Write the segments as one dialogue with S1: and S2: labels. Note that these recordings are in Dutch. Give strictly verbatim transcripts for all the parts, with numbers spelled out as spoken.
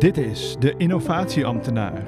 S1: Dit is de Innovatieambtenaar.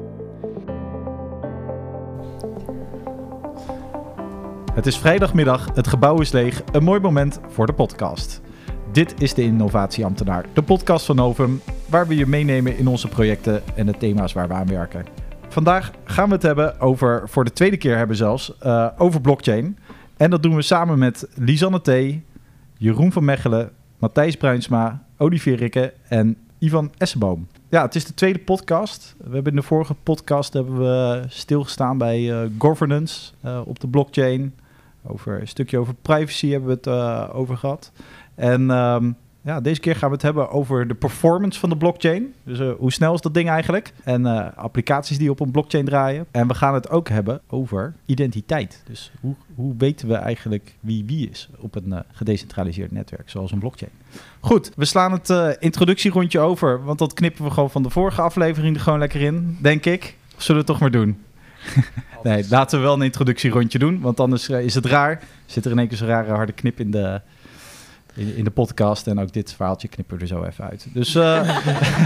S2: Het is vrijdagmiddag, het gebouw is leeg, een mooi moment voor de podcast. Dit is de Innovatieambtenaar, de podcast van Novum, waar we je meenemen in onze projecten en de thema's waar we aan werken. Vandaag gaan we het hebben over, voor de tweede keer hebben zelfs, uh, over blockchain. En dat doen we samen met Lisanne T., Jeroen van Mechelen, Matthijs Bruinsma, Olivier Rikke en Ivan Essenboom. Ja, het is de tweede podcast. We hebben in de vorige podcast hebben we stilgestaan bij uh, governance uh, op de blockchain. Over een stukje over privacy hebben we het uh, over gehad. En um, ja, deze keer gaan we het hebben over de performance van de blockchain. Dus uh, hoe snel is dat ding eigenlijk? En uh, applicaties die op een blockchain draaien. En we gaan het ook hebben over identiteit. Dus hoe, hoe weten we eigenlijk wie wie is op een uh, gedecentraliseerd netwerk, zoals een blockchain. Goed, we slaan het uh, introductierondje over, want dat knippen we gewoon van de vorige aflevering er gewoon lekker in, denk ik. Of zullen we het toch maar doen? Nee, laten we wel een introductierondje doen, want anders uh, is het raar. Zit er in één keer zo'n rare harde knip in de... In, in de podcast en ook dit verhaaltje knippen we er zo even uit. Dus, uh,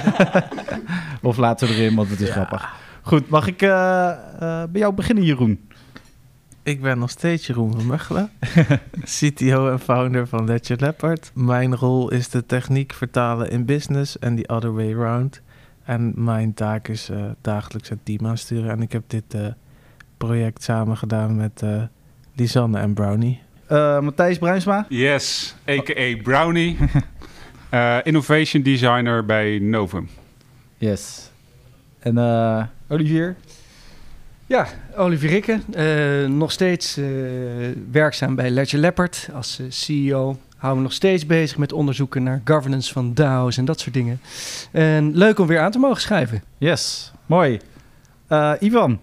S2: of laten we erin, want het is ja. grappig. Goed, mag ik uh, uh, bij jou beginnen, Jeroen?
S3: Ik ben nog steeds Jeroen van Mechelen, C T O en founder van Ledger Leopard. Mijn rol is de techniek vertalen in business en the other way around. En mijn taak is uh, dagelijks het team aansturen. En ik heb dit uh, project samen gedaan met uh, Lisanne en Brownie.
S2: Uh, Matthijs Bruinsma?
S4: Yes, a k a. Brownie. uh, innovation designer bij Novum.
S2: Yes. En uh, Olivier?
S5: Ja, Olivier Rikke. Uh, nog steeds uh, werkzaam bij Ledger Leopard als uh, C E O. Hou me nog steeds bezig met onderzoeken naar governance van D A O's en dat soort dingen. En leuk om weer aan te mogen schrijven.
S2: Yes, mooi. Uh, Ivan?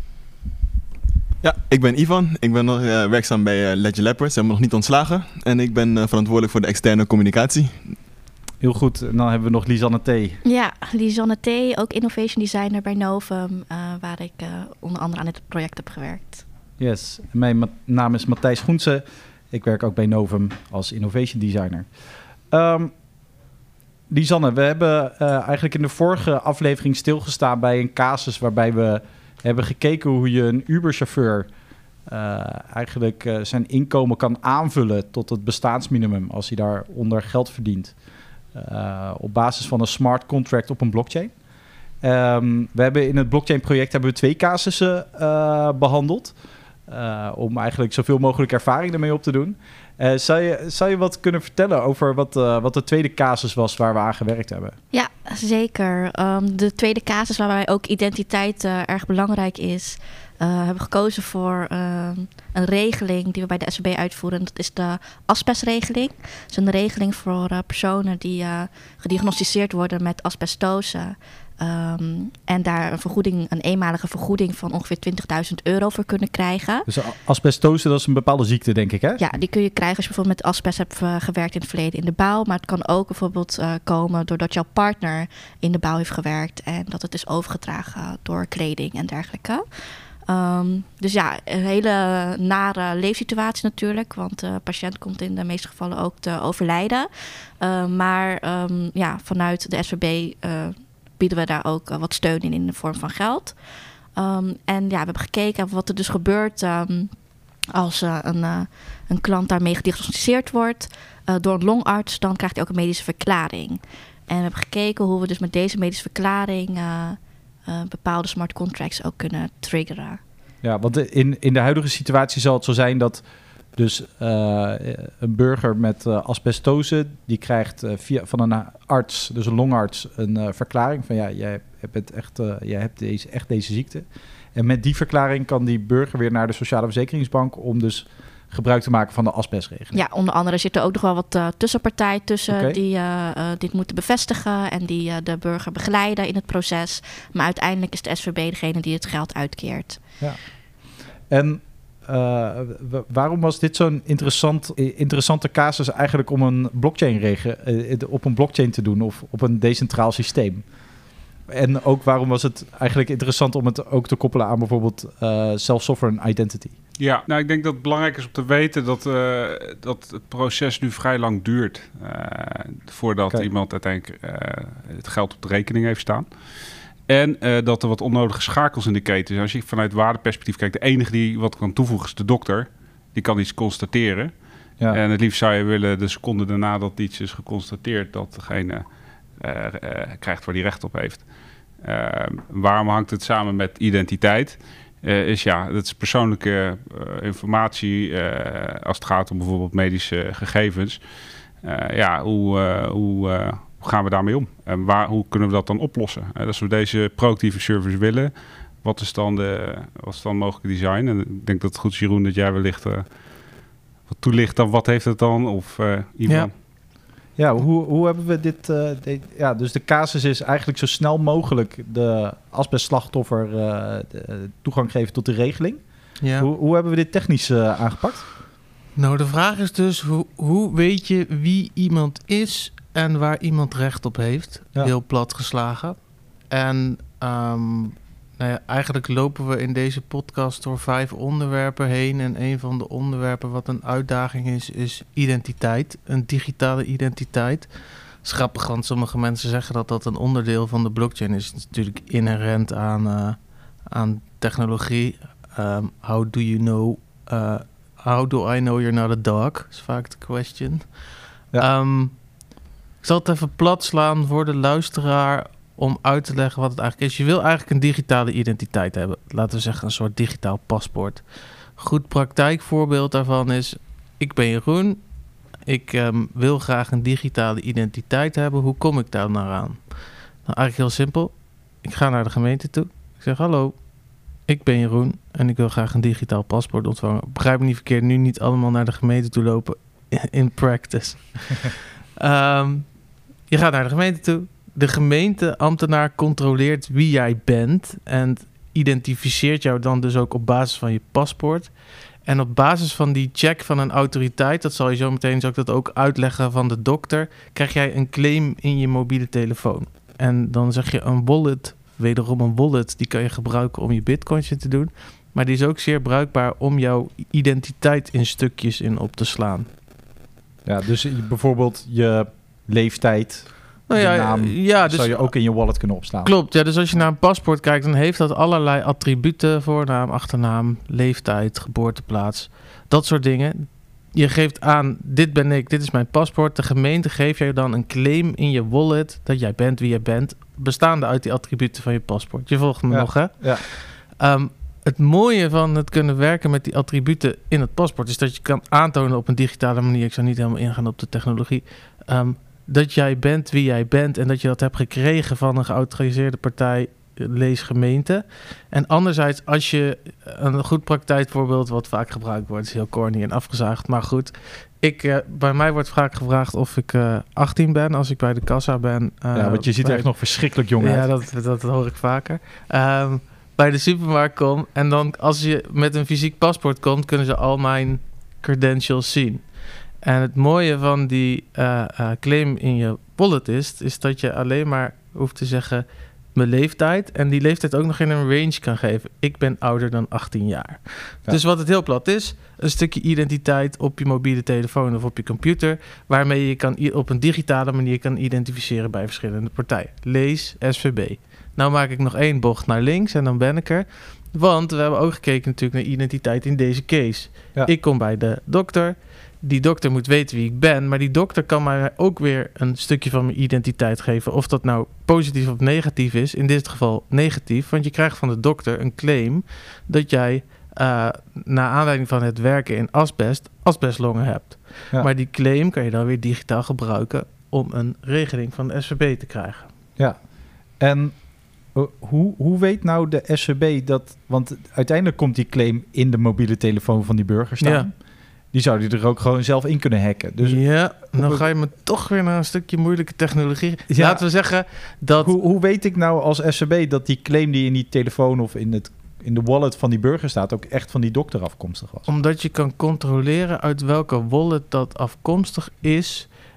S6: Ja, ik ben Ivan. Ik ben nog uh, werkzaam bij uh, Ledger Leopard. Ze hebben me nog niet ontslagen. En ik ben uh, verantwoordelijk voor de externe communicatie.
S2: Heel goed. En dan hebben we nog Lisanne T.
S7: Ja, Lisanne T. Ook innovation designer bij Novum. Uh, waar ik uh, onder andere aan dit project heb gewerkt.
S2: Yes. Mijn ma- naam is Matthijs Groense. Ik werk ook bij Novum als innovation designer. Um, Lisanne, we hebben uh, eigenlijk in de vorige aflevering stilgestaan bij een casus waarbij we hebben gekeken hoe je een Uber-chauffeur uh, eigenlijk uh, zijn inkomen kan aanvullen tot het bestaansminimum als hij daaronder geld verdient. Uh, op basis van een smart contract op een blockchain. Um, we hebben in het blockchain-project hebben we twee casussen uh, behandeld. Uh, om eigenlijk zoveel mogelijk ervaring ermee op te doen. Uh, zou, je, zou je wat kunnen vertellen over wat, uh, wat de tweede casus was waar we aan gewerkt hebben?
S7: Ja, zeker. Um, de tweede casus waarbij ook identiteit uh, erg belangrijk is, uh, hebben we gekozen voor uh, een regeling die we bij de S V B uitvoeren. Dat is de asbestregeling. Dat is een regeling voor uh, personen die uh, gediagnosticeerd worden met asbestose. Um, en daar een vergoeding, een eenmalige vergoeding van ongeveer twintigduizend euro voor kunnen krijgen.
S2: Dus asbestose, dat is een bepaalde ziekte, denk ik, hè?
S7: Ja, die kun je krijgen als je bijvoorbeeld met asbest hebt uh, gewerkt in het verleden in de bouw. Maar het kan ook bijvoorbeeld uh, komen doordat jouw partner in de bouw heeft gewerkt en dat het is overgedragen door kleding en dergelijke. Um, dus ja, een hele nare leefsituatie natuurlijk, want de patiënt komt in de meeste gevallen ook te overlijden. Uh, maar um, ja, vanuit de S V B uh, bieden we daar ook uh, wat steun in in de vorm van geld. Um, en ja, we hebben gekeken wat er dus gebeurt um, als uh, een, uh, een klant daarmee gediagnosticeerd wordt uh, door een longarts. Dan krijgt hij ook een medische verklaring. En we hebben gekeken hoe we dus met deze medische verklaring uh, uh, bepaalde smart contracts ook kunnen triggeren.
S2: Ja, want in, in de huidige situatie zal het zo zijn dat dus uh, een burger met uh, asbestose, die krijgt uh, via, van een arts, dus een longarts, een uh, verklaring van ja, jij hebt, echt, uh, jij hebt deze, echt deze ziekte. En met die verklaring kan die burger weer naar de Sociale Verzekeringsbank om dus gebruik te maken van de asbestregeling.
S7: Ja, onder andere zit er ook nog wel wat uh, tussenpartijen tussen
S2: okay.
S7: die uh, uh, dit moeten bevestigen en die uh, de burger begeleiden in het proces. Maar uiteindelijk is de S V B degene die het geld uitkeert.
S2: Ja. En Uh, waarom was dit zo'n interessant, interessante casus eigenlijk om een blockchain regen, uh, op een blockchain te doen of op een decentraal systeem? En ook waarom was het eigenlijk interessant om het ook te koppelen aan bijvoorbeeld uh, self-sovereign identity?
S4: Ja, nou, ik denk dat het belangrijk is om te weten dat, uh, dat het proces nu vrij lang duurt. Uh, voordat
S2: Okay.
S4: iemand uiteindelijk uh, het geld op de rekening heeft staan. En uh, dat er wat onnodige schakels in de keten zijn. Als je vanuit waardeperspectief kijkt, de enige die wat kan toevoegen is de dokter. Die kan iets constateren.
S2: Ja.
S4: En het liefst zou je willen de seconde daarna dat iets is geconstateerd, dat degene uh, uh, krijgt waar die recht op heeft. Uh, waarom hangt het samen met identiteit? Uh, is ja, dat is persoonlijke uh, informatie uh, als het gaat om bijvoorbeeld medische gegevens. Uh, ja, hoe, uh, hoe, uh, hoe gaan we daarmee om? En waar, hoe kunnen we dat dan oplossen? Uh, als we deze proactieve service willen, wat is dan de wat is dan mogelijke design? En ik denk dat het goed is, Jeroen, dat jij wellicht uh, wat toelicht dan wat heeft het dan? Of uh, Ivan?
S3: Ja.
S2: Ja, hoe, hoe hebben we dit... Uh, dit... Ja, dus de casus is eigenlijk zo snel mogelijk de asbestslachtoffer uh, de, toegang geven tot de regeling.
S3: Ja.
S2: Hoe, hoe hebben we dit technisch uh, aangepakt?
S3: Nou, de vraag is dus, hoe, hoe weet je wie iemand is en waar iemand recht op heeft?
S2: Ja.
S3: Heel plat geslagen. En um, nou ja, eigenlijk lopen we in deze podcast door vijf onderwerpen heen. En een van de onderwerpen wat een uitdaging is, is identiteit. Een digitale identiteit. Het is grappig, want sommige mensen zeggen dat dat een onderdeel van de blockchain is. Het is natuurlijk inherent aan, uh, aan technologie. Um, how do you know... Uh, How do I know you're not a dog? Is vaak de question.
S2: Ja.
S3: Um, ik zal het even plat slaan voor de luisteraar om uit te leggen wat het eigenlijk is. Je wil eigenlijk een digitale identiteit hebben. Laten we zeggen een soort digitaal paspoort. Goed praktijkvoorbeeld daarvan is... Ik ben Jeroen. Ik um, wil graag een digitale identiteit hebben. Hoe kom ik daar nou aan? Nou, eigenlijk heel simpel. Ik ga naar de gemeente toe. Ik zeg hallo. Ik ben Jeroen en ik wil graag een digitaal paspoort ontvangen. Begrijp me niet verkeerd, nu niet allemaal naar de gemeente toe lopen in practice. um, je gaat naar de gemeente toe. De gemeenteambtenaar controleert wie jij bent en identificeert jou dan dus ook op basis van je paspoort. En op basis van die check van een autoriteit, dat zal je zo meteen zal ik dat ook uitleggen van de dokter, krijg jij een claim in je mobiele telefoon. En dan zeg je een wallet. Wederom een wallet, die kan je gebruiken om je bitcoins in te doen. Maar die is ook zeer bruikbaar om jouw identiteit in stukjes in op te slaan.
S2: Ja, dus je- bijvoorbeeld je leeftijd,
S3: Nou
S2: je
S3: ja,
S2: naam,
S3: ja, dus
S2: zou je ook in je wallet kunnen opslaan.
S3: klopt. Ja, dus als je naar een paspoort kijkt, dan heeft dat allerlei attributen: voornaam, achternaam, leeftijd, geboorteplaats, dat soort dingen. Je geeft aan, dit ben ik, dit is mijn paspoort. De gemeente geeft jou dan een claim in je wallet dat jij bent wie jij bent, bestaande uit die attributen van je paspoort. Je volgt me
S2: Ja,
S3: nog, hè?
S2: ja.
S3: Um, het mooie van het kunnen werken met die attributen in het paspoort is dat je kan aantonen op een digitale manier, ik zou niet helemaal ingaan op de technologie, um, dat jij bent wie jij bent en dat je dat hebt gekregen van een geautoriseerde partij, lees gemeente. En anderzijds, als je een goed praktijkvoorbeeld wat vaak gebruikt wordt, is heel corny en afgezaagd, maar goed. Ik, uh, bij mij wordt vaak gevraagd of ik uh, achttien ben als ik bij de kassa ben. Uh,
S2: Ja, want je ziet er
S3: bij-
S2: echt nog verschrikkelijk jong
S3: Ja,
S2: uit.
S3: dat, dat, dat hoor ik vaker. Um, bij de supermarkt kom en dan als je met een fysiek paspoort komt, kunnen ze al mijn credentials zien. En het mooie van die uh, uh, claim in je wallet is, is dat je alleen maar hoeft te zeggen mijn leeftijd en die leeftijd ook nog in een range kan geven. Ik ben ouder dan achttien jaar.
S2: Ja.
S3: Dus wat het heel plat is, een stukje identiteit op je mobiele telefoon of op je computer, waarmee je kan i- op een digitale manier kan identificeren bij verschillende partijen. Lees S V B. Nou maak ik nog één bocht naar links en dan ben ik er. Want we hebben ook gekeken natuurlijk naar identiteit in deze case.
S2: Ja.
S3: Ik kom bij de dokter. Die dokter moet weten wie ik ben. Maar die dokter kan mij ook weer een stukje van mijn identiteit geven. Of dat nou positief of negatief is. In dit geval negatief. Want je krijgt van de dokter een claim dat jij uh, naar aanleiding van het werken in asbest asbestlongen hebt.
S2: Ja.
S3: Maar die claim kan je dan weer digitaal gebruiken om een regeling van de S V B te krijgen.
S2: Ja. En uh, hoe, hoe weet nou de S V B dat... Want uiteindelijk komt die claim in de mobiele telefoon van die burger staan.
S3: Ja.
S2: Die zou die er ook gewoon zelf in kunnen hacken. Dus
S3: ja, dan ga je me toch weer naar een stukje moeilijke technologie.
S2: Ja.
S3: Laten we zeggen dat...
S2: hoe, hoe weet ik nou als S V B dat die claim die in die telefoon of in, het, in de wallet van die burger staat ook echt van die dokter afkomstig was?
S3: Omdat je kan controleren uit welke wallet dat afkomstig is.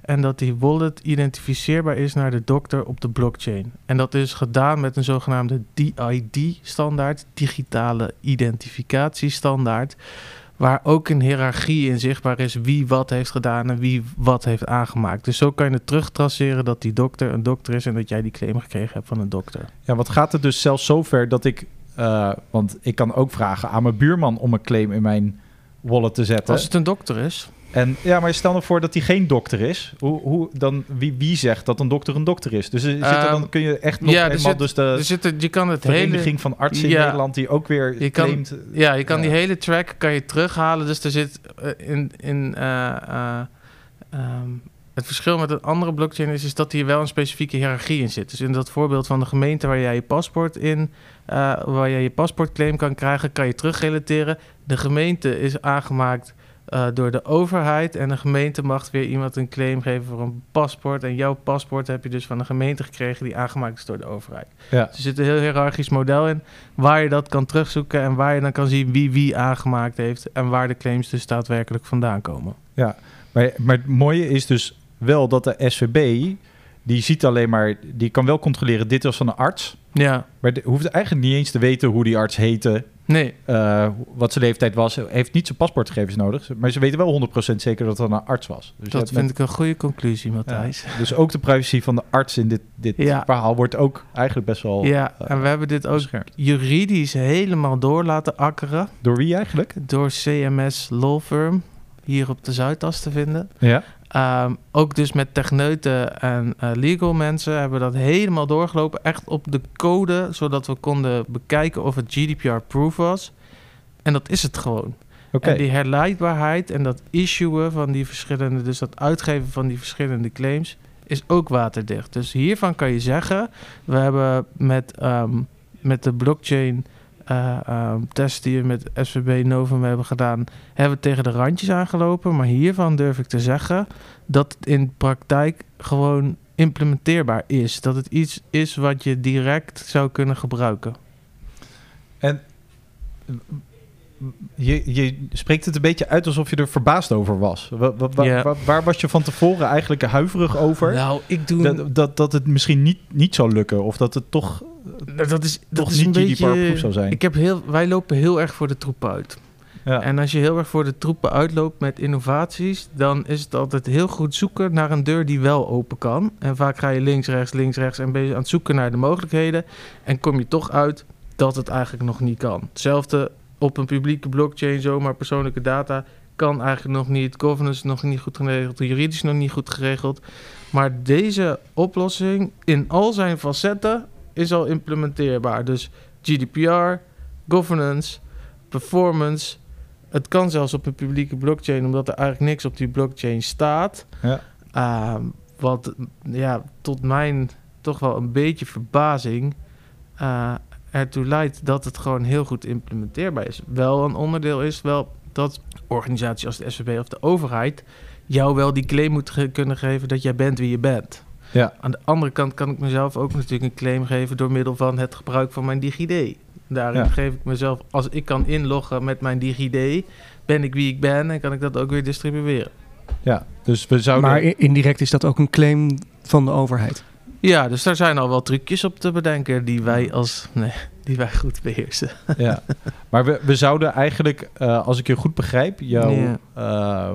S3: En dat die wallet identificeerbaar is naar de dokter op de blockchain. En dat is gedaan met een zogenaamde D I D-standaard, digitale identificatiestandaard, waar ook een hiërarchie in zichtbaar is wie wat heeft gedaan en wie wat heeft aangemaakt. Dus zo kan je het terugtraceren dat die dokter een dokter is en dat jij die claim gekregen hebt van een dokter.
S2: Ja, wat gaat het dus zelfs zover dat ik... Uh, want ik kan ook vragen aan mijn buurman om een claim in mijn wallet te zetten.
S3: Als het een dokter is.
S2: En ja, maar stel nou voor dat hij geen dokter is. Hoe, hoe dan, wie, wie zegt dat een dokter een dokter is? Dus er zit er, dan kun je echt nog
S3: ja,
S2: eenmaal
S3: zit,
S2: dus de
S3: er zit er, je kan het
S2: Vereniging
S3: hele,
S2: van Artsen
S3: ja,
S2: in Nederland die ook weer
S3: je kan,
S2: claimt.
S3: Ja, je kan
S2: ja.
S3: die hele track kan je terughalen. Dus er zit uh, in... in uh, uh, um, het verschil met een andere blockchain is, is dat hier wel een specifieke hiërarchie in zit. Dus in dat voorbeeld van de gemeente waar jij je paspoort in, uh, waar jij je paspoortclaim kan krijgen, kan je terugrelateren. De gemeente is aangemaakt uh, door de overheid en de gemeente mag weer iemand een claim geven voor een paspoort. En jouw paspoort heb je dus van de gemeente gekregen die aangemaakt is door de overheid.
S2: Ja.
S3: Dus er zit een heel hiërarchisch model in waar je dat kan terugzoeken en waar je dan kan zien wie wie aangemaakt heeft en waar de claims dus daadwerkelijk vandaan komen.
S2: Ja, maar, maar het mooie is dus wel dat de S V B, die ziet alleen maar, die kan wel controleren, dit was van een arts.
S3: Ja.
S2: Maar de, hoeft eigenlijk niet eens te weten hoe die arts heette.
S3: Nee.
S2: Uh, wat zijn leeftijd was. Heeft niet zijn paspoortgegevens nodig. Maar ze weten wel honderd procent zeker dat het een arts was. Dus
S3: dat vind met, ik een goede conclusie, Matthijs.
S2: Ja, dus ook de privacy van de arts in dit, dit ja. verhaal wordt ook eigenlijk best wel...
S3: Ja,
S2: uh,
S3: en we hebben dit ook beschermd. Juridisch helemaal door laten akkeren.
S2: Door wie eigenlijk?
S3: Door C M S Law Firm, hier op de Zuidas te vinden.
S2: Ja.
S3: Um, ook dus met techneuten en uh, legal mensen hebben we dat helemaal doorgelopen. Echt op de code, zodat we konden bekijken of het G D P R-proof was. En dat is het gewoon. Okay. En die herleidbaarheid en dat issuen van die verschillende... dus dat uitgeven van die verschillende claims is ook waterdicht. Dus hiervan kan je zeggen, we hebben met, um, met de blockchain... Uh, uh, test die we met S V B Novum hebben gedaan, hebben we tegen de randjes aangelopen. Maar hiervan durf ik te zeggen dat het in praktijk gewoon implementeerbaar is. Dat het iets is wat je direct zou kunnen gebruiken.
S2: En je, je spreekt het een beetje uit alsof je er verbaasd over was. Wa, wa, wa, yeah. wa, waar was je van tevoren eigenlijk huiverig over?
S3: Nou, ik doe...
S2: Dat, dat, dat het misschien niet, niet zou lukken of dat het toch...
S3: Dat is, dat
S2: toch
S3: is
S2: niet
S3: een beetje...
S2: zou zijn.
S3: Ik heb heel, wij lopen heel erg voor de troep uit. Ja. En als je heel erg voor de troepen uitloopt met innovaties, dan is het altijd heel goed zoeken naar een deur die wel open kan. En vaak ga je links, rechts, links, rechts en ben je aan het zoeken naar de mogelijkheden. En kom je toch uit dat het eigenlijk nog niet kan. Hetzelfde op een publieke blockchain, zomaar persoonlijke data kan eigenlijk nog niet. Governance nog niet goed geregeld, juridisch nog niet goed geregeld. Maar deze oplossing in al zijn facetten is al implementeerbaar. Dus G D P R, governance, performance. Het kan zelfs op een publieke blockchain, omdat er eigenlijk niks op die blockchain staat.
S2: Ja.
S3: Uh, wat ja, tot mijn toch wel een beetje verbazing uh, ertoe leidt dat het gewoon heel goed implementeerbaar is. Wel een onderdeel is wel dat organisaties als de S V B of de overheid jou wel die claim moet ge- kunnen geven dat jij bent wie je bent.
S2: Ja.
S3: Aan de andere kant kan ik mezelf ook natuurlijk een claim geven door middel van het gebruik van mijn DigiD. Daarin ja. geef ik mezelf, als ik kan inloggen met mijn DigiD, ben ik wie ik ben en kan ik dat ook weer distribueren.
S2: Ja, dus we zouden...
S5: Maar indirect is dat ook een claim van de overheid?
S3: Ja, dus daar zijn al wel trucjes op te bedenken die wij als nee, die wij goed beheersen.
S2: Ja, maar we, we zouden eigenlijk, uh, als ik je goed begrijp, jouw ja. uh,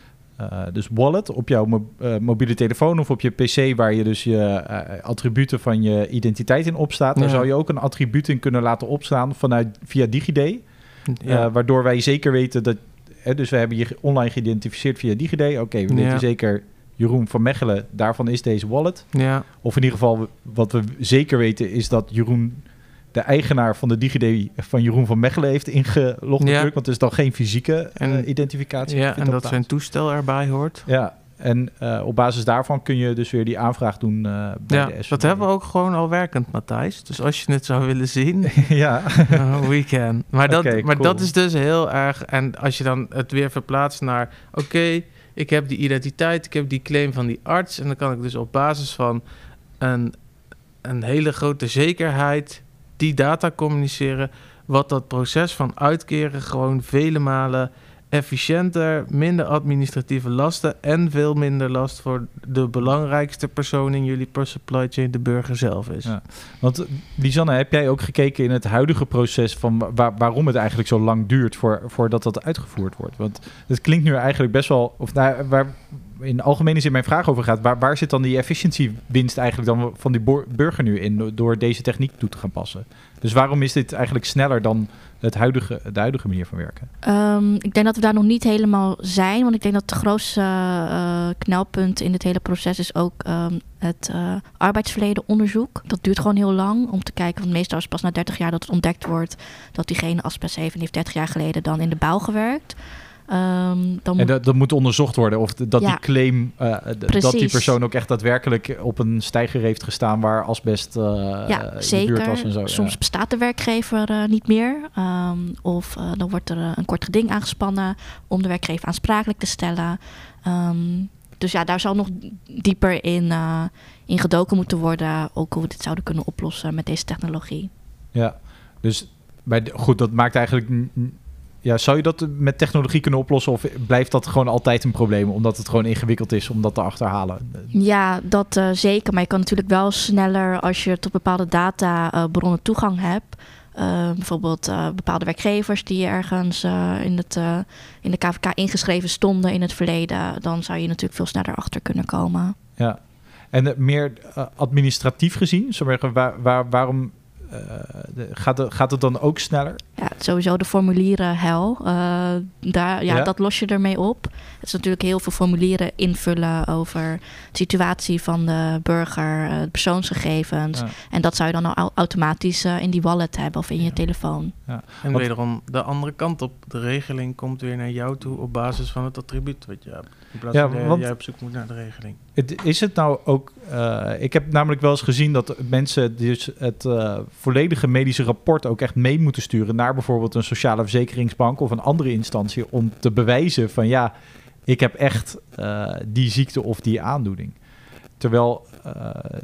S2: uh, dus wallet op jouw mo- uh, mobiele telefoon of op je P C, waar je dus je uh, attributen van je identiteit in opstaat, ja. daar zou je ook een attribuut in kunnen laten opstaan vanuit via DigiD, ja. uh, waardoor wij zeker weten dat, uh, dus we hebben je online geïdentificeerd via DigiD. Oké, okay, we ja. weten zeker Jeroen van Mechelen, daarvan is deze wallet.
S3: Ja.
S2: Of in ieder geval, wat we zeker weten is dat Jeroen, de eigenaar van de DigiD van Jeroen van Mechelen, heeft ingelogd. Ja. Want het is dan geen fysieke uh, identificatie.
S3: Ja, en dat plaats. Zijn toestel erbij hoort.
S2: Ja, en uh, op basis daarvan kun je dus weer die aanvraag doen uh, bij
S3: ja,
S2: de S V B.
S3: Dat hebben we ook gewoon al werkend, Matthijs. Dus als je het zou willen zien,
S2: ja.
S3: uh, we can. Maar, dat,
S2: okay,
S3: maar
S2: cool.
S3: dat is dus heel erg... En als je dan het weer verplaatst naar... Oké, okay, ik heb die identiteit, ik heb die claim van die arts. En dan kan ik dus op basis van een, een hele grote zekerheid die data communiceren, wat dat proces van uitkeren gewoon vele malen efficiënter, minder administratieve lasten en veel minder last voor de belangrijkste persoon in jullie per supply chain, de burger zelf is.
S2: Ja. Want Lisanne, heb jij ook gekeken in het huidige proces van waar, waarom het eigenlijk zo lang duurt voor, voordat dat uitgevoerd wordt? Want het klinkt nu eigenlijk best wel, of nou, waar in algemene zin mijn vraag over gaat, waar, waar zit dan die efficiëntiewinst eigenlijk dan van die bo- burger nu in door deze techniek toe te gaan passen? Dus waarom is dit eigenlijk sneller dan het huidige, de huidige manier van werken?
S7: Um, ik denk dat we daar nog niet helemaal zijn. Want ik denk dat het grootste uh, knelpunt in dit hele proces is ook um, het uh, arbeidsverledenonderzoek. Dat duurt gewoon heel lang om te kijken. Want meestal is het pas na dertig jaar dat het ontdekt wordt dat diegene asbest heeft en heeft dertig jaar geleden dan in de bouw gewerkt. Um, dan
S2: en dat, dat moet onderzocht worden of de, dat
S7: ja,
S2: die claim, uh, d- dat die persoon ook echt daadwerkelijk op een steiger heeft gestaan waar asbest uh,
S7: ja,
S2: in
S7: zeker.
S2: de buurt was en zo.
S7: Soms
S2: ja.
S7: bestaat de werkgever uh, niet meer. Um, of uh, dan wordt er uh, een kort geding aangespannen om de werkgever aansprakelijk te stellen. Um, dus ja, daar zal nog dieper in, uh, in gedoken moeten worden. Ook hoe we dit zouden kunnen oplossen met deze technologie.
S2: Ja, dus bij de, goed, dat maakt eigenlijk... N- Ja, zou je dat met technologie kunnen oplossen of blijft dat gewoon altijd een probleem omdat het gewoon ingewikkeld is om dat te achterhalen?
S7: Ja, dat uh, zeker. Maar je kan natuurlijk wel sneller als je tot bepaalde databronnen uh, toegang hebt. Uh, bijvoorbeeld uh, bepaalde werkgevers die ergens uh, in, het, uh, in de K V K ingeschreven stonden in het verleden. Dan zou je natuurlijk veel sneller achter kunnen komen.
S2: Ja, en uh, meer uh, administratief gezien, zou ik zeggen, waar, waar, waarom... Uh, de, gaat, het, gaat het dan ook sneller?
S7: Ja, sowieso de formulieren hel. Uh, daar, ja,
S2: ja,
S7: dat los je ermee op. Het is natuurlijk heel veel formulieren invullen over de situatie van de burger, uh, de persoonsgegevens. Ja. En dat zou je dan al automatisch uh, in die wallet hebben of in ja. je telefoon.
S3: Ja. En Want, wederom de andere kant op. De regeling komt weer naar jou toe op basis van het attribuut wat je hebt. In plaats ja, van dat jij op zoek moet naar de regeling.
S2: Het, is het nou ook... Uh, ik heb namelijk wel eens gezien dat mensen dus het uh, volledige medische rapport ook echt mee moeten sturen naar bijvoorbeeld een sociale verzekeringsbank of een andere instantie om te bewijzen van ja, ik heb echt uh, die ziekte of die aandoening. Terwijl uh,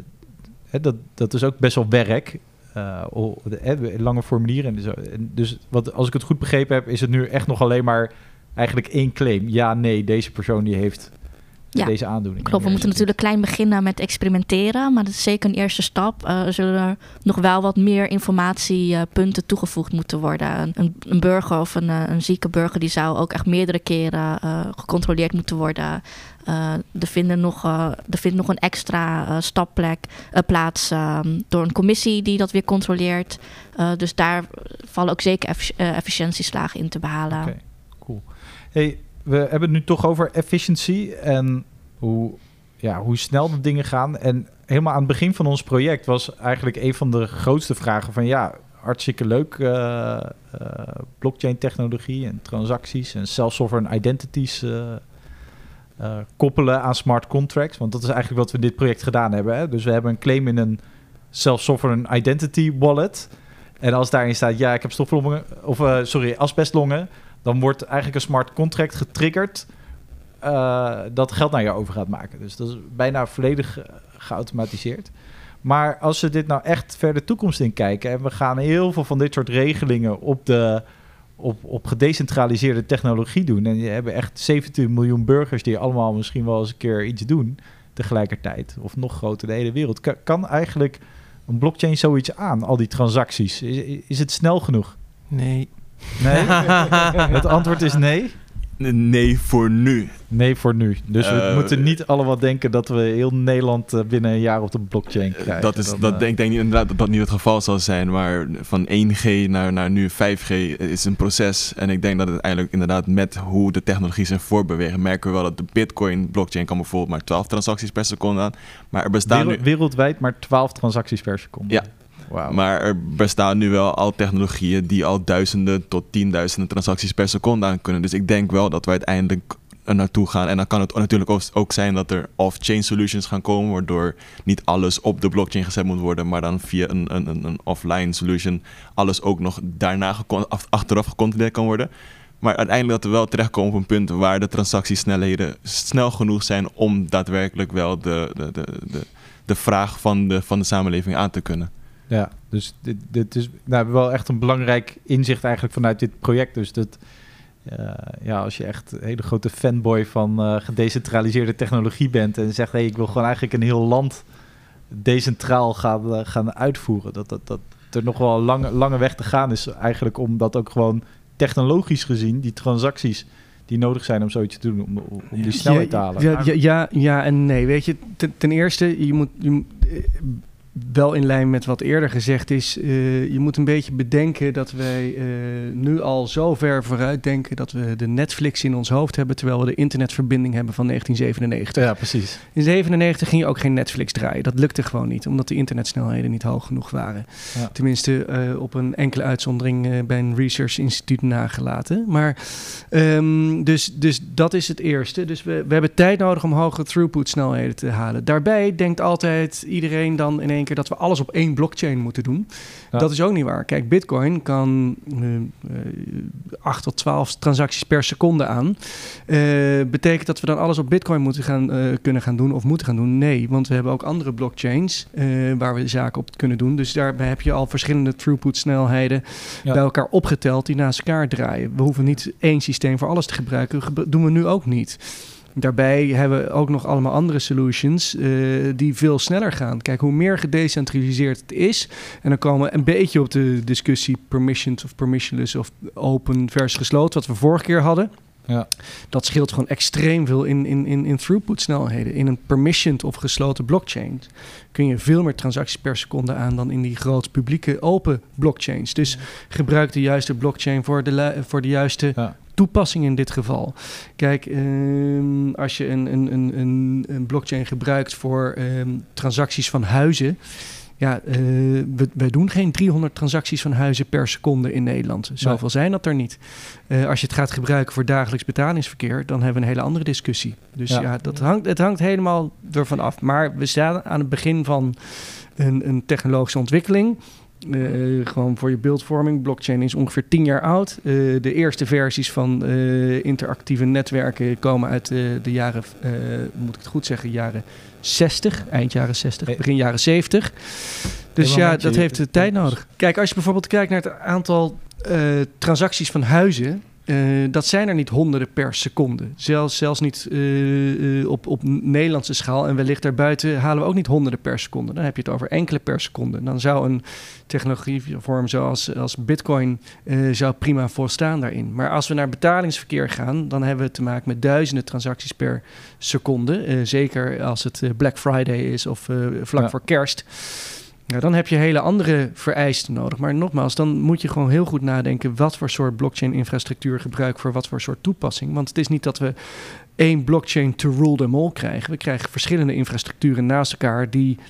S2: hè, dat, dat is ook best wel werk. Uh, hè, lange formulieren en zo. En dus wat, als ik het goed begrepen heb, is het nu echt nog alleen maar eigenlijk één claim. Ja, nee, deze persoon die heeft ja, deze aandoening.
S7: Klopt, we moeten natuurlijk klein beginnen met experimenteren, maar dat is zeker een eerste stap. Uh, er zullen er nog wel wat meer informatiepunten uh, toegevoegd moeten worden. Een, een burger of een, een zieke burger die zou ook echt meerdere keren uh, gecontroleerd moeten worden. Uh, er, vinden nog, uh, er vindt nog een extra uh, stapplek uh, plaats uh, door een commissie die dat weer controleert. Uh, dus daar vallen ook zeker effi- uh, efficiëntieslagen in te behalen.
S2: Oké, okay, cool. Hey, we hebben het nu toch over efficiëntie en hoe, ja, hoe snel de dingen gaan. En helemaal aan het begin van ons project was eigenlijk een van de grootste vragen van ja, hartstikke leuk uh, uh, blockchain technologie en transacties en self-sovereign identities uh, uh, koppelen aan smart contracts. Want dat is eigenlijk wat we in dit project gedaan hebben. Hè? Dus we hebben een claim in een self-sovereign identity wallet. En als daarin staat ja, ik heb stoflongen of uh, sorry, asbestlongen, dan wordt eigenlijk een smart contract getriggerd uh, dat geld naar je over gaat maken. Dus dat is bijna volledig geautomatiseerd. Maar als we dit nou echt verder toekomst in kijken en we gaan heel veel van dit soort regelingen op, de, op, op gedecentraliseerde technologie doen en je hebt echt zeventien miljoen burgers die allemaal misschien wel eens een keer iets doen tegelijkertijd, of nog groter de hele wereld, kan, kan eigenlijk een blockchain zoiets aan, al die transacties? Is, is het snel genoeg?
S3: Nee.
S2: Nee? Het antwoord is nee?
S6: Nee, voor nu.
S2: Nee, voor nu. Dus we uh, moeten niet allemaal denken dat we heel Nederland uh, binnen een jaar op de blockchain krijgen.
S6: Dat is,
S2: dan,
S6: dat
S2: uh,
S6: denk, ik denk niet inderdaad dat dat niet het geval zal zijn. Maar van één G naar, naar nu vijf G is een proces. En ik denk dat het eigenlijk inderdaad met hoe de technologie zich voortbewegen, merken we wel dat de Bitcoin blockchain kan bijvoorbeeld maar twaalf transacties per seconde aan. Maar er bestaan
S2: wereld,
S6: nu...
S2: Wereldwijd maar twaalf transacties per seconde.
S6: Ja.
S2: Wow.
S6: Maar er bestaan nu wel al technologieën die al duizenden tot tienduizenden transacties per seconde aan kunnen. Dus ik denk wel dat we uiteindelijk er naartoe gaan. En dan kan het natuurlijk ook zijn dat er off-chain solutions gaan komen, waardoor niet alles op de blockchain gezet moet worden, maar dan via een, een, een offline solution alles ook nog daarna gecon- achteraf gecontroleerd kan worden. Maar uiteindelijk dat we wel terechtkomen op een punt waar de transactiesnelheden snel genoeg zijn om daadwerkelijk wel de, de, de, de, de vraag van de, van de samenleving aan te kunnen.
S2: Ja, dus dit, dit is nou, wel echt een belangrijk inzicht eigenlijk vanuit dit project. Dus dat, Uh, ja, als je echt een hele grote fanboy van uh, gedecentraliseerde technologie bent en zegt, hey, ik wil gewoon eigenlijk een heel land decentraal gaan, uh, gaan uitvoeren. Dat, dat, dat er nog wel een lange, lange weg te gaan is eigenlijk om dat ook gewoon technologisch gezien, die transacties die nodig zijn om zoiets te doen, om, om die snelheid te halen.
S5: Ja, ja, ja, ja en nee. Weet je, ten, ten eerste, je moet... Je moet wel in lijn met wat eerder gezegd is, uh, je moet een beetje bedenken dat wij uh, nu al zo ver vooruit denken dat we de Netflix in ons hoofd hebben, terwijl we de internetverbinding hebben van negentien zevenennegentig.
S2: Ja, precies.
S5: In zevenennegentig ging je ook geen Netflix draaien. Dat lukte gewoon niet, omdat de internetsnelheden niet hoog genoeg waren. Ja. Tenminste, uh, op een enkele uitzondering uh, bij een research instituut nagelaten. Maar, um, dus, dus dat is het eerste. Dus we, we hebben tijd nodig om hoge throughput snelheden te halen. Daarbij denkt altijd iedereen dan in één keer dat we alles op één blockchain moeten doen. Ja. Dat is ook niet waar. Kijk, Bitcoin kan uh, uh, acht tot twaalf transacties per seconde aan. Uh, betekent dat we dan alles op Bitcoin moeten gaan, uh, kunnen gaan doen of moeten gaan doen? Nee, want we hebben ook andere blockchains uh, waar we zaken op kunnen doen. Dus daarbij heb je al verschillende throughput snelheden ja. bij elkaar opgeteld die naast elkaar draaien. We hoeven niet één systeem voor alles te gebruiken. Dat doen we nu ook niet. Daarbij hebben we ook nog allemaal andere solutions uh, die veel sneller gaan. Kijk, hoe meer gedecentraliseerd het is, en dan komen we een beetje op de discussie permissioned of permissionless of open versus gesloten, wat we vorige keer hadden. Ja. Dat scheelt gewoon extreem veel in, in, in, in throughput snelheden. In een permissioned of gesloten blockchain kun je veel meer transacties per seconde aan dan in die grote publieke open blockchains. Dus ja. gebruik de juiste blockchain voor de, voor de juiste ja. toepassing in dit geval. Kijk, um, als je een, een, een, een blockchain gebruikt voor um, transacties van huizen. Ja, uh, we, wij doen geen driehonderd transacties van huizen per seconde in Nederland. Zoveel nee. zijn dat er niet. Uh, als je het gaat gebruiken voor dagelijks betalingsverkeer, dan hebben we een hele andere discussie. Dus ja, ja dat hangt, het hangt helemaal ervan af. Maar we staan aan het begin van een, een technologische ontwikkeling. Uh, gewoon voor je beeldvorming. Blockchain is ongeveer tien jaar oud. Uh, de eerste versies van uh, interactieve netwerken komen uit uh, de jaren, uh, moet ik het goed zeggen, jaren zestig, eind jaren zestig, begin jaren zeventig. Dus ja, dat heeft de tijd nodig. Kijk, als je bijvoorbeeld kijkt naar het aantal uh, transacties van huizen, Uh, dat zijn er niet honderden per seconde. Zelfs, zelfs niet uh, uh, op, op Nederlandse schaal. En wellicht daarbuiten halen we ook niet honderden per seconde. Dan heb je het over enkele per seconde. Dan zou een technologievorm zoals als Bitcoin uh, zou prima volstaan daarin. Maar als we naar betalingsverkeer gaan, dan hebben we te maken met duizenden transacties per seconde. Uh, zeker als het uh, Black Friday is of uh, vlak ja. voor kerst. Nou, dan heb je hele andere vereisten nodig. Maar nogmaals, dan moet je gewoon heel goed nadenken wat voor soort blockchain-infrastructuur gebruik voor wat voor soort toepassing. Want het is niet dat we één blockchain to rule them all krijgen. We krijgen verschillende infrastructuren naast elkaar die,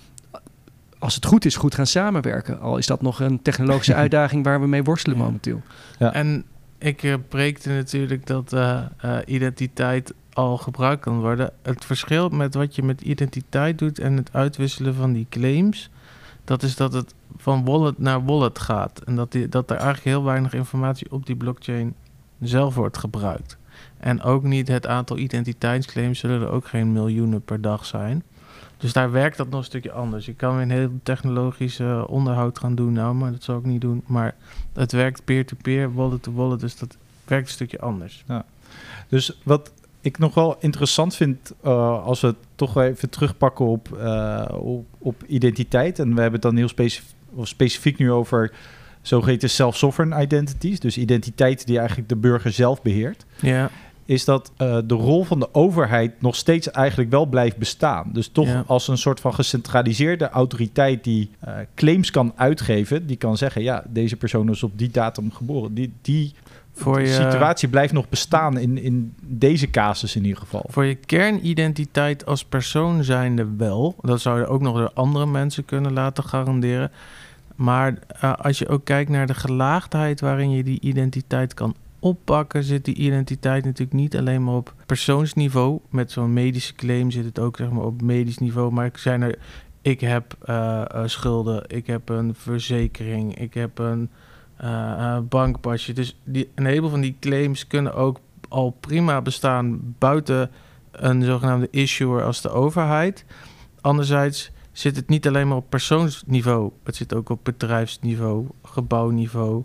S5: als het goed is, goed gaan samenwerken. Al is dat nog een technologische uitdaging waar we mee worstelen momenteel.
S3: Ja. En ik uh, preekte natuurlijk dat uh, uh, identiteit al gebruikt kan worden. Het verschil met wat je met identiteit doet en het uitwisselen van die claims, dat is dat het van wallet naar wallet gaat. En dat, die, dat er eigenlijk heel weinig informatie op die blockchain zelf wordt gebruikt. En ook niet het aantal identiteitsclaims zullen er ook geen miljoenen per dag zijn. Dus daar werkt dat nog een stukje anders. Je kan weer een heel technologisch uh, onderhoud gaan doen nou, maar dat zal ik niet doen. Maar het werkt peer-to-peer, wallet-to-wallet, dus dat werkt een stukje anders.
S2: Ja. Dus wat ik nog wel interessant vind, uh, als we het toch wel even terugpakken op, uh, op, op identiteit. En we hebben het dan heel specif- specifiek nu over zogeheten self-sovereign identities. Dus identiteit die eigenlijk de burger zelf beheert.
S3: Ja.
S2: Is dat uh, de rol van de overheid nog steeds eigenlijk wel blijft bestaan. Dus toch ja. als een soort van gecentraliseerde autoriteit die uh, claims kan uitgeven. Die kan zeggen, ja, deze persoon is op die datum geboren. Die... die Voor je, de situatie blijft nog bestaan in, in deze casus in ieder geval.
S3: Voor je kernidentiteit als persoon zijnde wel. Dat zou je ook nog door andere mensen kunnen laten garanderen. Maar uh, als je ook kijkt naar de gelaagdheid waarin je die identiteit kan oppakken, zit die identiteit natuurlijk niet alleen maar op persoonsniveau. Met zo'n medische claim zit het ook zeg maar op medisch niveau. Maar ik zei er, ik heb uh, uh, schulden, ik heb een verzekering, ik heb een Uh, uh, bankpasje. Dus die, een heleboel van die claims kunnen ook al prima bestaan buiten een zogenaamde issuer als de overheid. Anderzijds zit het niet alleen maar op persoonsniveau. Het zit ook op bedrijfsniveau, gebouwniveau,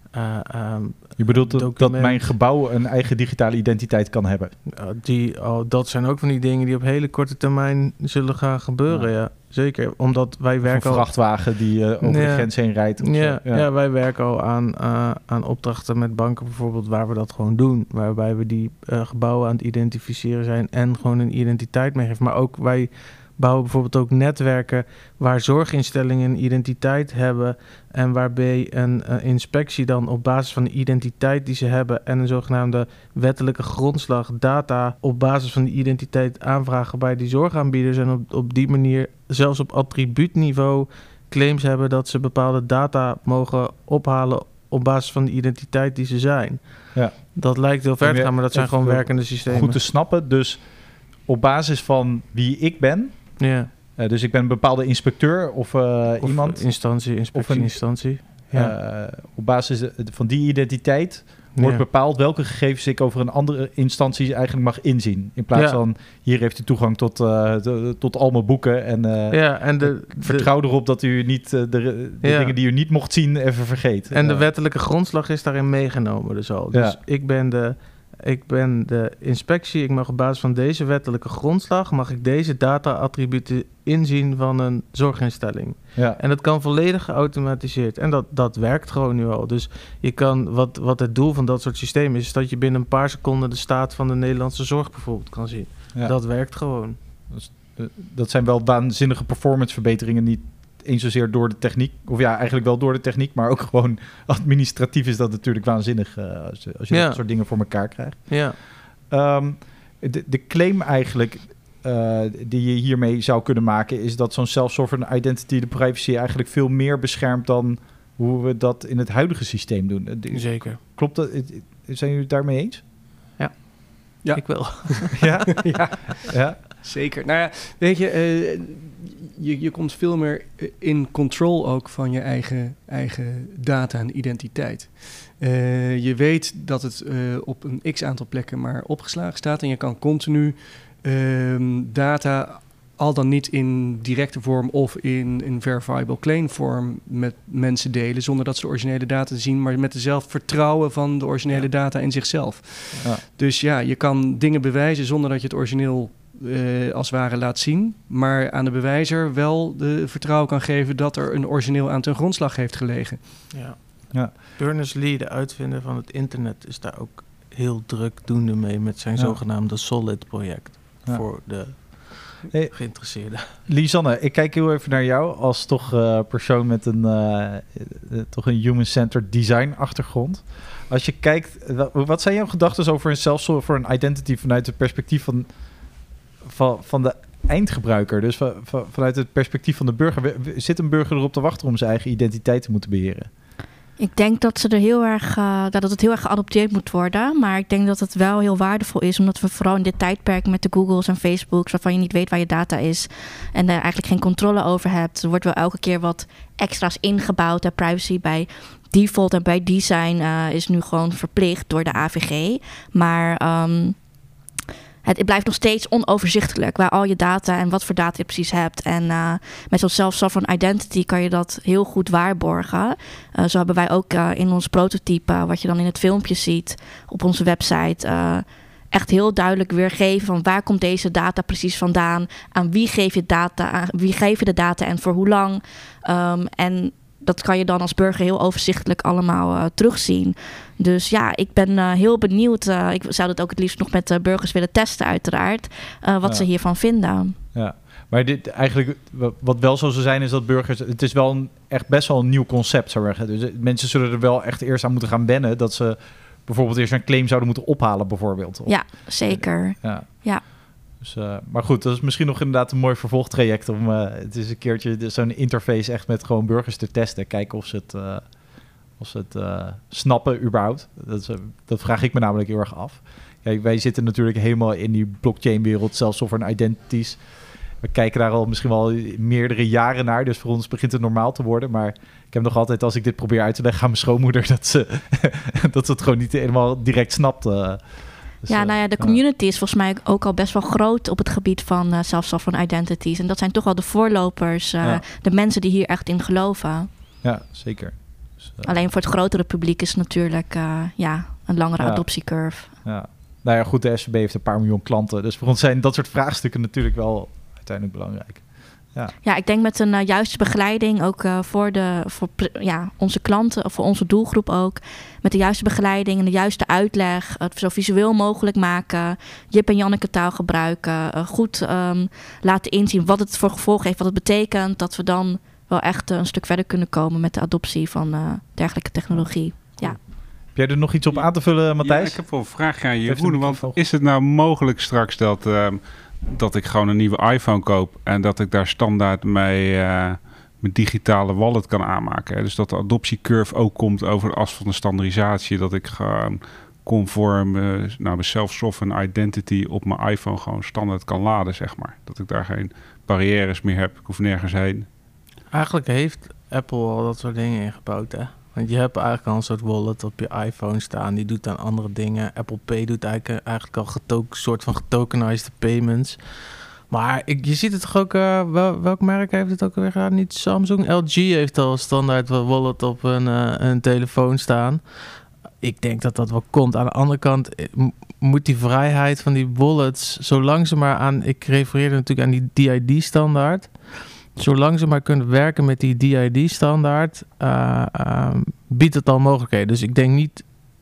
S3: Uh, um,
S2: Je bedoelt dat, dat
S3: document.
S2: mijn gebouw een eigen digitale identiteit kan hebben?
S3: Uh, die, oh, dat zijn ook van die dingen die op hele korte termijn zullen gaan gebeuren, ja. ja. Zeker, omdat wij werken
S2: een vrachtwagen al... die uh, over
S3: ja.
S2: de grens heen rijdt. Of
S3: Ja,
S2: zo. Ja.
S3: ja, wij werken al aan, uh, aan opdrachten met banken bijvoorbeeld waar we dat gewoon doen. Waarbij we die uh, gebouwen aan het identificeren zijn en gewoon een identiteit meegeven. Maar ook wij bouwen bijvoorbeeld ook netwerken waar zorginstellingen een identiteit hebben en waarbij een uh, inspectie dan op basis van de identiteit die ze hebben en een zogenaamde wettelijke grondslag data op basis van die identiteit aanvragen bij die zorgaanbieders en op, op die manier zelfs op attribuutniveau claims hebben dat ze bepaalde data mogen ophalen op basis van de identiteit die ze zijn.
S2: Ja.
S3: Dat lijkt heel ver te gaan, maar dat zijn gewoon werkende systemen.
S2: Goed te snappen, dus op basis van wie ik ben,
S3: ja.
S2: uh, dus ik ben een bepaalde inspecteur of, uh,
S3: of
S2: iemand.
S3: Instantie, inspectie,
S2: of een,
S3: instantie. Ja.
S2: Uh, op basis van die identiteit wordt
S3: ja.
S2: bepaald welke gegevens ik over een andere instantie eigenlijk mag inzien. In plaats ja. van, hier heeft u toegang tot, uh, de, tot al mijn boeken. En, uh,
S3: ja, en de,
S2: vertrouw
S3: de,
S2: erop dat u niet uh, de, de
S3: ja.
S2: dingen die u niet mocht zien even vergeet.
S3: En de
S2: uh,
S3: wettelijke grondslag is daarin meegenomen dus al. Dus
S2: ja.
S3: ik ben de... Ik ben de inspectie, ik mag op basis van deze wettelijke grondslag... mag ik deze data-attributen inzien van een zorginstelling.
S2: Ja.
S3: En dat kan volledig geautomatiseerd. En dat, dat werkt gewoon nu al. Dus je kan, wat, wat het doel van dat soort systemen is... is dat je binnen een paar seconden de staat van de Nederlandse zorg bijvoorbeeld kan zien. Ja. Dat werkt gewoon.
S2: Dus, uh, dat zijn wel waanzinnige performanceverbeteringen... niet eens zozeer door de techniek, of ja, eigenlijk wel door de techniek, maar ook gewoon administratief is dat natuurlijk waanzinnig uh, als, als je ja. dat soort dingen voor elkaar krijgt.
S3: Ja.
S2: Um, de, de claim eigenlijk uh, die je hiermee zou kunnen maken is dat zo'n self-sovereign identity de privacy eigenlijk veel meer beschermt dan hoe we dat in het huidige systeem doen.
S3: Zeker.
S2: Klopt dat? Zijn jullie het daarmee eens?
S3: Ja.
S5: Ja.
S3: Ik wel.
S2: ja?
S5: ja.
S2: ja.
S5: Zeker. Nou ja, weet je, uh, je, je komt veel meer in control ook van je eigen, eigen data en identiteit. Uh, je weet dat het uh, op een x-aantal plekken maar opgeslagen staat en je kan continu uh, data al dan niet in directe vorm of in, in verifiable claim vorm met mensen delen zonder dat ze de originele data zien, maar met dezelfde vertrouwen van de originele ja. data in zichzelf. Ja. Dus ja, je kan dingen bewijzen zonder dat je het origineel Uh, als het ware laat zien, maar aan de bewijzer wel de vertrouwen kan geven dat er een origineel aan ten grondslag heeft gelegen.
S3: Ja.
S2: Ja.
S3: Berners-Lee, de uitvinder van het internet, is daar ook heel drukdoende mee met zijn ja. zogenaamde Solid-project ja. voor de hey, geïnteresseerden.
S2: Lisanne, ik kijk heel even naar jou als toch uh, persoon met een uh, uh, toch een human-centered design achtergrond. Als je kijkt, wat zijn jouw gedachten over een self-sovereign identity vanuit het perspectief van Van, van de eindgebruiker, dus van, van, vanuit het perspectief van de burger. Zit een burger erop te wachten om zijn eigen identiteit te moeten beheren?
S7: Ik denk dat, ze er heel erg, uh, dat het heel erg geadopteerd moet worden. Maar ik denk dat het wel heel waardevol is. Omdat we vooral in dit tijdperk met de Googles en Facebooks, waarvan je niet weet waar je data is en daar eigenlijk geen controle over hebt, er wordt wel elke keer wat extra's ingebouwd. En privacy bij default en bij design uh, is nu gewoon verplicht door de A V G. Maar Um, Het blijft nog steeds onoverzichtelijk waar al je data en wat voor data je precies hebt. En uh, met zo'n self-sovereign identity kan je dat heel goed waarborgen. Uh, zo hebben wij ook uh, in ons prototype, uh, wat je dan in het filmpje ziet op onze website, Uh, echt heel duidelijk weergeven van waar komt deze data precies vandaan. Aan wie geef je data, aan wie geef je de data en voor hoe lang. Um, en dat kan je dan als burger heel overzichtelijk allemaal uh, terugzien. Dus ja, ik ben uh, heel benieuwd. Uh, ik zou dat ook het liefst nog met uh, burgers willen testen uiteraard. Uh, wat ja. ze hiervan vinden.
S2: Ja, maar dit eigenlijk, wat wel zo zou zijn is dat burgers, het is wel een, echt best wel een nieuw concept, zou ik zeggen. Dus mensen zullen er wel echt eerst aan moeten gaan wennen dat ze bijvoorbeeld eerst een claim zouden moeten ophalen bijvoorbeeld. Of,
S7: ja, zeker.
S2: Ja.
S7: ja.
S2: Dus, uh, maar goed, dat is misschien nog inderdaad een mooi vervolgtraject om uh, het is een keertje zo'n interface echt met gewoon burgers te testen. Kijken of ze het, uh, of ze het uh, snappen überhaupt. Dat, is, uh, dat vraag ik me namelijk heel erg af. Kijk, wij zitten natuurlijk helemaal in die blockchain-wereld, zelfs over een identities. We kijken daar al misschien wel meerdere jaren naar, dus voor ons begint het normaal te worden. Maar ik heb nog altijd, als ik dit probeer uit te leggen aan mijn schoonmoeder, dat ze, dat ze het gewoon niet helemaal direct snapt. Uh, Dus,
S7: ja, nou ja, de community ja. is volgens mij ook al best wel groot op het gebied van uh, self-sovereign identities. En dat zijn toch wel de voorlopers, uh, ja. de mensen die hier echt in geloven.
S2: Ja, zeker. Dus, uh,
S7: Alleen voor het grotere publiek is het natuurlijk uh, ja, een langere
S2: Ja.
S7: adoptiecurve.
S2: ja. Nou ja, goed, de S V B heeft een paar miljoen klanten. Dus voor ons zijn dat soort vraagstukken natuurlijk wel uiteindelijk belangrijk. Ja.
S7: Ja, ik denk met een uh, juiste begeleiding ook uh, voor, de, voor pr- ja, onze klanten, of voor onze doelgroep ook. Met de juiste begeleiding en de juiste uitleg. Het zo visueel mogelijk maken. Jip en Janneke taal gebruiken. Uh, goed um, laten inzien wat het voor gevolg heeft, wat het betekent. Dat we dan wel echt uh, een stuk verder kunnen komen met de adoptie van uh, dergelijke technologie. Ja.
S2: Heb jij er nog iets op aan te vullen, Matthijs?
S4: Ja, ik heb wel een vraag aan
S2: Heeft
S4: Jeroen.
S2: een
S4: Want
S2: microfoon.
S4: is het nou mogelijk straks dat, uh, dat ik gewoon een nieuwe iPhone koop en dat ik daar standaard mee uh, mijn digitale wallet kan aanmaken? Hè? Dus dat de adoptiecurve ook komt over de as van de standaardisatie. Dat ik gewoon conform uh, nou, mijn self-sovereign identity op mijn iPhone gewoon standaard kan laden, zeg maar. Dat ik daar geen barrières meer heb. Ik hoef nergens heen.
S3: Eigenlijk heeft Apple al dat soort dingen ingebouwd, hè? Want je hebt eigenlijk al een soort wallet op je iPhone staan. Die doet dan andere dingen. Apple Pay doet eigenlijk, eigenlijk al een soort van getokenized payments. Maar ik, je ziet het toch ook... Uh, wel, welk merk heeft het ook weer gedaan? Niet Samsung. L G heeft al standaard wallet op een, uh, een telefoon staan. Ik denk dat dat wel komt. Aan de andere kant m- moet die vrijheid van die wallets... zolang ze maar aan... Ik refereerde natuurlijk aan die D I D-standaard... Zolang ze maar kunnen werken met die D I D-standaard, uh, uh, biedt het al mogelijkheden. Dus ik denk niet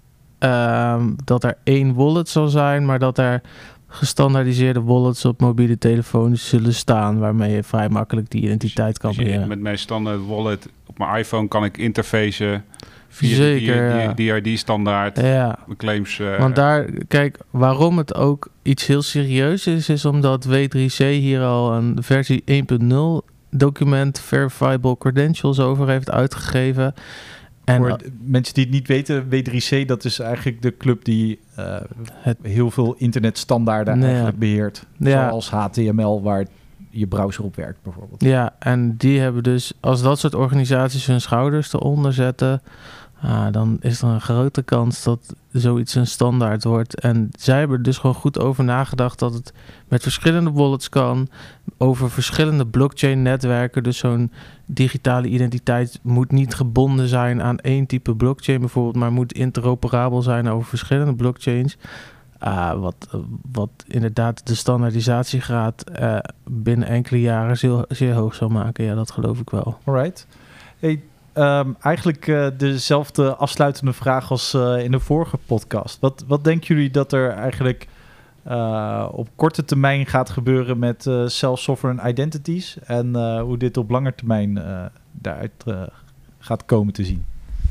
S3: uh, dat er één wallet zal zijn, maar dat er gestandaardiseerde wallets op mobiele telefoons zullen staan, waarmee je vrij makkelijk die identiteit kan
S4: Dus je-
S3: beheren.
S4: met mijn standaard wallet op mijn iPhone kan ik interfacen via
S3: Zeker, ja.
S4: de D I D-standaard.
S3: Ja,
S4: Mijn claims... Uh,
S3: want daar, kijk, waarom het ook iets heel serieus is, is omdat W drie C hier al een versie één punt nul document Verifiable Credentials over heeft uitgegeven. En
S2: Voor de mensen die het niet weten, W drie C, dat is eigenlijk de club die uh,
S3: Het-
S2: heel veel internetstandaarden
S3: Nee,
S2: eigenlijk beheert.
S3: Ja.
S2: Zoals H T M L, waar je browser op werkt bijvoorbeeld.
S3: Ja, en die hebben dus, als dat soort organisaties hun schouders eronder zetten, ah, dan is er een grote kans dat zoiets een standaard wordt. En zij hebben er dus gewoon goed over nagedacht dat het met verschillende wallets kan, over verschillende blockchain-netwerken. Dus zo'n digitale identiteit moet niet gebonden zijn aan één type blockchain bijvoorbeeld, maar moet interoperabel zijn over verschillende blockchains. Uh, wat, wat inderdaad de standaardisatiegraad uh, binnen enkele jaren zeer, zeer hoog zal maken. Ja, dat geloof ik wel.
S2: Alright. Hey, um, eigenlijk uh, dezelfde afsluitende vraag als uh, in de vorige podcast. Wat, wat denken jullie dat er eigenlijk uh, op korte termijn gaat gebeuren met uh, self-sovereign identities? En uh, hoe dit op lange termijn uh, daaruit uh, gaat komen te zien?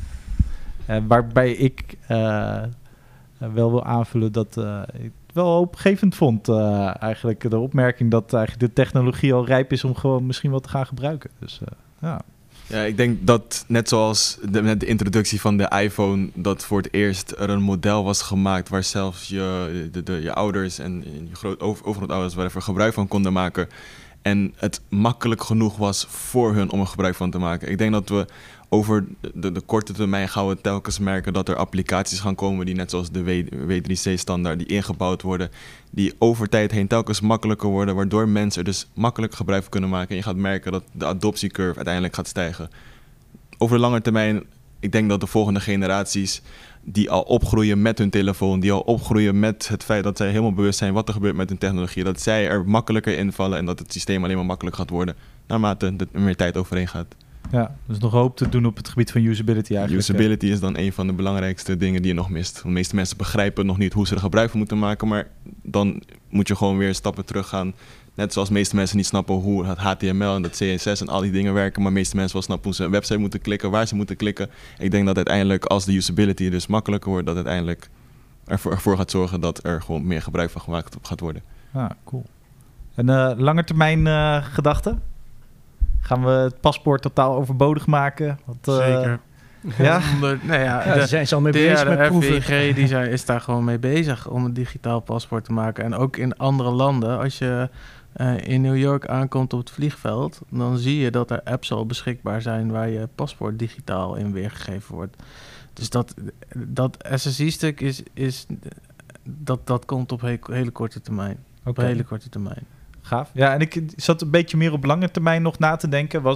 S2: Uh, waarbij ik... Uh, Uh, wel wil aanvullen dat uh, ik het wel hoopgevend vond. Uh, eigenlijk de opmerking dat eigenlijk de technologie al rijp is om gewoon misschien wel te gaan gebruiken. Dus uh, ja.
S6: Ja, ik denk dat net zoals de, met de introductie van de iPhone, dat voor het eerst er een model was gemaakt waar zelfs je, de, de, je ouders en je groot, over, overgrootouders whatever, gebruik van konden maken. En het makkelijk genoeg was voor hun om er gebruik van te maken. Ik denk dat we over de, de korte termijn gaan we telkens merken dat er applicaties gaan komen die net zoals de W drie C-standaard, die ingebouwd worden, die over tijd heen telkens makkelijker worden, waardoor mensen er dus makkelijk gebruik van kunnen maken. En je gaat merken dat de adoptiecurve uiteindelijk gaat stijgen. Over de lange termijn, ik denk dat de volgende generaties die al opgroeien met hun telefoon, die al opgroeien met het feit dat zij helemaal bewust zijn wat er gebeurt met hun technologie, dat zij er makkelijker invallen en dat het systeem alleen maar makkelijk gaat worden naarmate er meer tijd overheen gaat.
S2: Ja, dus nog hoop te doen op het gebied van usability eigenlijk.
S6: Usability is dan een van de belangrijkste dingen die je nog mist. De meeste mensen begrijpen nog niet hoe ze er gebruik van moeten maken, maar dan moet je gewoon weer stappen terug gaan. Net zoals de meeste mensen niet snappen hoe het H T M L en het C S S en al die dingen werken, maar de meeste mensen wel snappen hoe ze een website moeten klikken, waar ze moeten klikken. Ik denk dat uiteindelijk, als de usability dus makkelijker wordt, dat uiteindelijk ervoor, ervoor gaat zorgen dat er gewoon meer gebruik van gemaakt gaat worden.
S2: Ah, cool. En uh, langetermijn uh, gedachten? Gaan we het paspoort totaal overbodig maken? Want, uh,
S3: Zeker.
S2: Ja?
S3: Onder, nou ja,
S5: Ja,
S3: de,
S5: daar zijn ze al mee
S3: de,
S5: bezig
S3: ja,
S5: met
S3: de
S5: proeven.
S3: F V G die zijn, is daar gewoon mee bezig om een digitaal paspoort te maken. En ook in andere landen, als je uh, in New York aankomt op het vliegveld, dan zie je dat er apps al beschikbaar zijn waar je paspoort digitaal in weergegeven wordt. Dus dat, dat S S I-stuk is, is dat, dat komt op he- hele korte termijn. Op
S2: Oké.
S3: hele korte termijn.
S2: Gaaf. Ja, en ik zat een beetje meer op lange termijn nog na te denken. Was,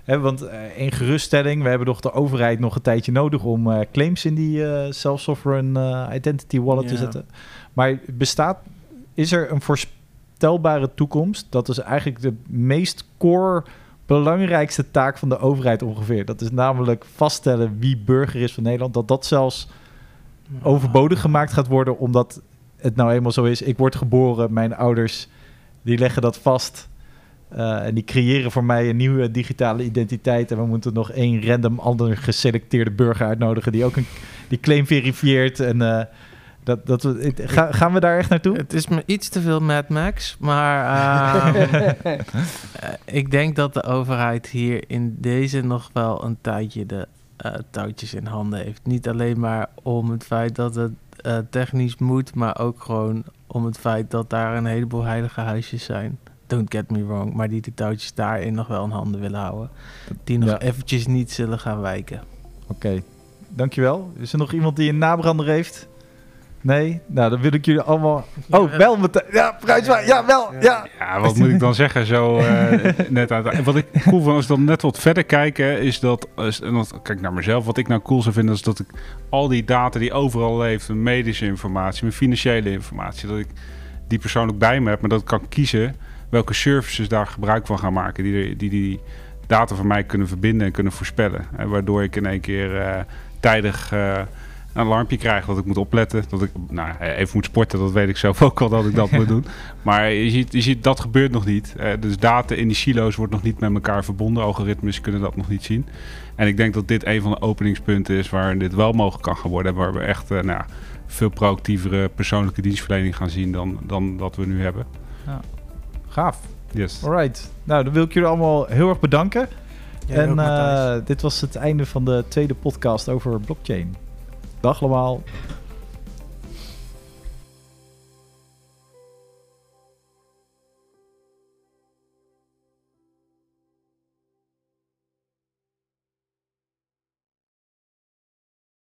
S2: Hè, want uh, in geruststelling, we hebben nog de overheid nog een tijdje nodig om uh, claims in die uh, self-sovereign uh, identity wallet ja. te zetten. Maar bestaat, is er een voorspelbare toekomst? Dat is eigenlijk de meest core, belangrijkste taak van de overheid ongeveer. Dat is namelijk vaststellen wie burger is van Nederland. Dat dat zelfs overbodig gemaakt gaat worden, omdat het nou eenmaal zo is. Ik word geboren, mijn ouders die leggen dat vast. Uh, en die creëren voor mij een nieuwe digitale identiteit. En we moeten nog één random ander geselecteerde burger uitnodigen die ook een die claim verifieert. En uh, dat, dat, het, ga, gaan we daar echt naartoe?
S3: Het is me iets te veel Mad Max, maar uh, uh, ik denk dat de overheid hier in deze nog wel een tijdje de uh, touwtjes in handen heeft. Niet alleen maar om het feit dat het uh, technisch moet, maar ook gewoon om het feit dat daar een heleboel heilige huisjes zijn. Don't get me wrong, maar die de touwtjes daarin nog wel in handen willen houden. Die nog ja. eventjes niet zullen gaan wijken.
S2: Oké, okay. Dankjewel. Is er nog iemand die een nabrander heeft? Nee? Nou, dan wil ik jullie allemaal... Oh, wel meteen. Ja, Bruinsma. Ja, wel. Ja.
S4: Ja, wat moet ik dan zeggen? Zo uh, net aan het... Wat ik cool vind, als ik dan net wat verder kijk, is dat... Is, en dat kijk naar mezelf. Wat ik nou cool zou vinden, is dat ik al die data die overal leeft, mijn medische informatie, mijn financiële informatie, dat ik die persoonlijk bij me heb, maar dat ik kan kiezen welke services daar gebruik van gaan maken, die die, die data van mij kunnen verbinden en kunnen voorspellen. Hè, waardoor ik in één keer uh, tijdig uh, een alarmpje krijg dat ik moet opletten. Dat ik nou, even moet sporten, dat weet ik zelf ook al dat ik dat moet doen. Maar je ziet, je ziet, dat gebeurt nog niet. Uh, dus data in die silo's wordt nog niet met elkaar verbonden. Algoritmes kunnen dat nog niet zien. En ik denk dat dit een van de openingspunten is waar dit wel mogelijk kan gaan worden. Waar we echt uh, nou, veel proactievere persoonlijke dienstverlening gaan zien dan, dan dat we nu hebben.
S2: Ja. Gaaf.
S4: Yes.
S2: Alright. Nou, dan wil ik jullie allemaal heel erg bedanken.
S3: Ja,
S2: en uh, dit was het einde van de tweede podcast over blockchain. Dag allemaal.